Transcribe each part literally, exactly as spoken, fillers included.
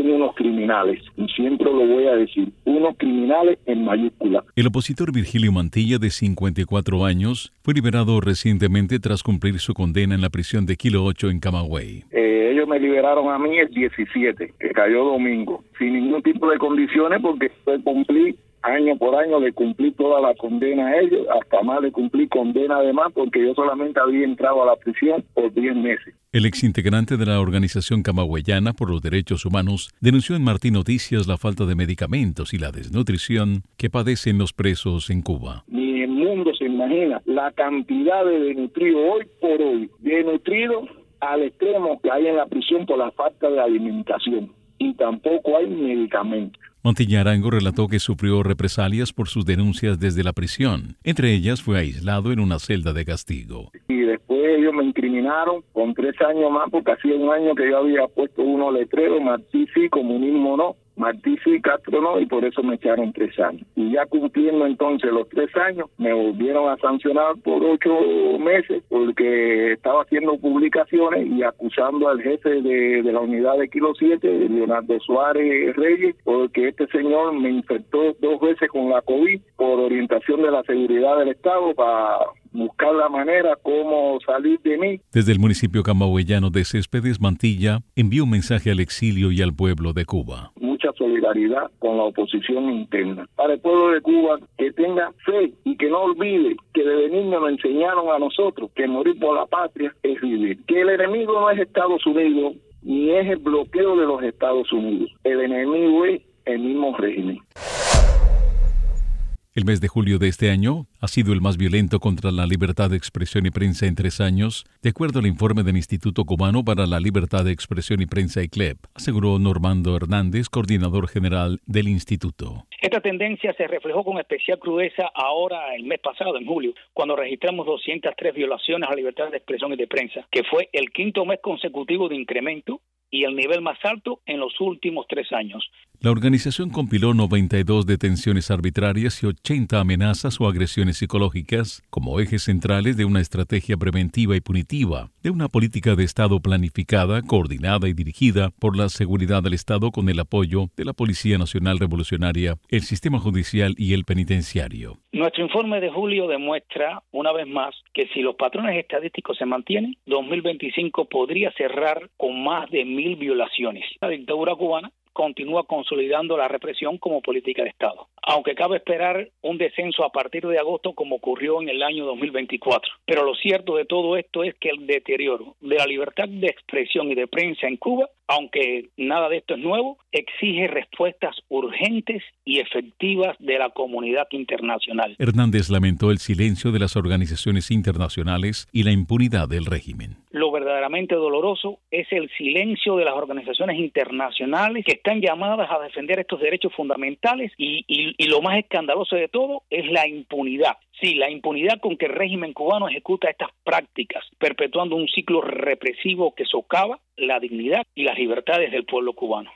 unos criminales, y siempre lo voy a decir, unos criminales en mayúscula. El opositor Virgilio Mantilla, de cincuenta y cuatro años, fue liberado recientemente tras cumplir su condena en la prisión de Kilo ocho en Camagüey. Eh, ellos me liberaron a mí el diecisiete, que cayó domingo, sin ningún tipo de condiciones, porque fue cumplir año por año, le cumplí toda la condena a ellos, hasta más le cumplí condena además, porque yo solamente había entrado a la prisión por diez meses. El exintegrante de la organización camagüeyana por los derechos humanos denunció en Martín Noticias la falta de medicamentos y la desnutrición que padecen los presos en Cuba. Ni el mundo se imagina la cantidad de desnutridos hoy por hoy, desnutridos al extremo que hay en la prisión por la falta de alimentación, y tampoco hay medicamentos. Mantilla Arango relató que sufrió represalias por sus denuncias desde la prisión. Entre ellas, fue aislado en una celda de castigo. Y después ellos me incriminaron con tres años más, porque hacía un año que yo había puesto unos letreros, Martí sí, comunismo no, Martí sí, Castro no, y por eso me echaron tres años. Y ya cumpliendo entonces los tres años, me volvieron a sancionar por ocho meses, porque estaba haciendo publicaciones y acusando al jefe de, de la unidad de Kilo siete, Leonardo Suárez Reyes, porque este señor me infectó dos veces con la COVID por orientación de la seguridad del Estado para buscar la manera cómo salir de mí. Desde el municipio camagüeyano de Céspedes, Mantilla envió un mensaje al exilio y al pueblo de Cuba. Mucha solidaridad con la oposición interna. Para el pueblo de Cuba, que tenga fe y que no olvide que desde niños nos enseñaron a nosotros que morir por la patria es vivir. Que el enemigo no es Estados Unidos, ni es el bloqueo de los Estados Unidos. El enemigo es el mismo régimen. El mes de julio de este año ha sido el más violento contra la libertad de expresión y prensa en tres años, de acuerdo al informe del Instituto Cubano para la Libertad de Expresión y Prensa, I C L E P, aseguró Normando Hernández, coordinador general del instituto. Esta tendencia se reflejó con especial crudeza ahora, el mes pasado, en julio, cuando registramos doscientas tres violaciones a la libertad de expresión y de prensa, que fue el quinto mes consecutivo de incremento y el nivel más alto en los últimos tres años. La organización compiló noventa y dos detenciones arbitrarias y ochenta amenazas o agresiones psicológicas como ejes centrales de una estrategia preventiva y punitiva, de una política de Estado planificada, coordinada y dirigida por la seguridad del Estado con el apoyo de la Policía Nacional Revolucionaria, el sistema judicial y el penitenciario. Nuestro informe de julio demuestra, una vez más, que si los patrones estadísticos se mantienen, dos mil veinticinco podría cerrar con más de mil violaciones. La dictadura cubana continúa consolidando la represión como política de Estado, aunque cabe esperar un descenso a partir de agosto como ocurrió en el año dos mil veinticuatro. Pero lo cierto de todo esto es que el deterioro de la libertad de expresión y de prensa en Cuba, aunque nada de esto es nuevo, exige respuestas urgentes y efectivas de la comunidad internacional. Hernández lamentó el silencio de las organizaciones internacionales y la impunidad del régimen. Lo verdaderamente doloroso es el silencio de las organizaciones internacionales que están llamadas a defender estos derechos fundamentales y, y, y lo más escandaloso de todo es la impunidad. Sí, la impunidad con que el régimen cubano ejecuta estas prácticas, perpetuando un ciclo represivo que socava la dignidad y las libertades del pueblo cubano.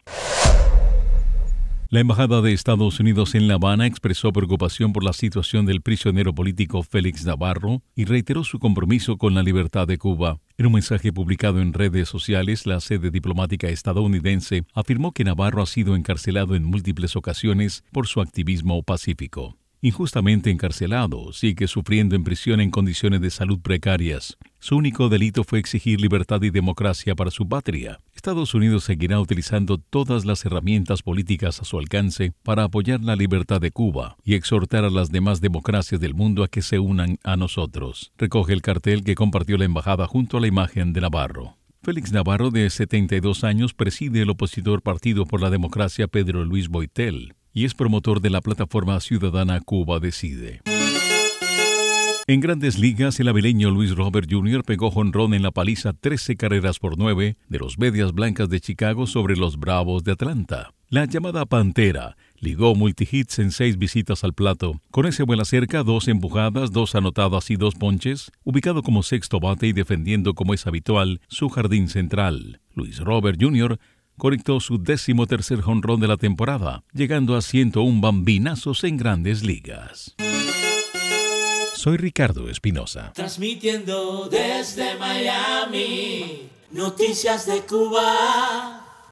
La Embajada de Estados Unidos en La Habana expresó preocupación por la situación del prisionero político Félix Navarro y reiteró su compromiso con la libertad de Cuba. En un mensaje publicado en redes sociales, la sede diplomática estadounidense afirmó que Navarro ha sido encarcelado en múltiples ocasiones por su activismo pacífico. Injustamente encarcelado, sigue sufriendo en prisión en condiciones de salud precarias. Su único delito fue exigir libertad y democracia para su patria. Estados Unidos seguirá utilizando todas las herramientas políticas a su alcance para apoyar la libertad de Cuba y exhortar a las demás democracias del mundo a que se unan a nosotros. Recoge el cartel que compartió la embajada junto a la imagen de Navarro. Félix Navarro, de setenta y dos años, preside el opositor Partido por la Democracia Pedro Luis Boitel y es promotor de la plataforma ciudadana Cuba Decide. En Grandes Ligas, el avileño Luis Robert junior pegó jonrón en la paliza trece carreras por nueve de los Medias Blancas de Chicago sobre los Bravos de Atlanta. La llamada Pantera ligó multihits en seis visitas al plato. Con ese vuela cerca, dos empujadas, dos anotadas y dos ponches, ubicado como sexto bate y defendiendo como es habitual su jardín central. Luis Robert junior conectó su décimo tercer jonrón de la temporada, llegando a ciento uno bambinazos en Grandes Ligas. Soy Ricardo Espinosa. Transmitiendo desde Miami, noticias de Cuba.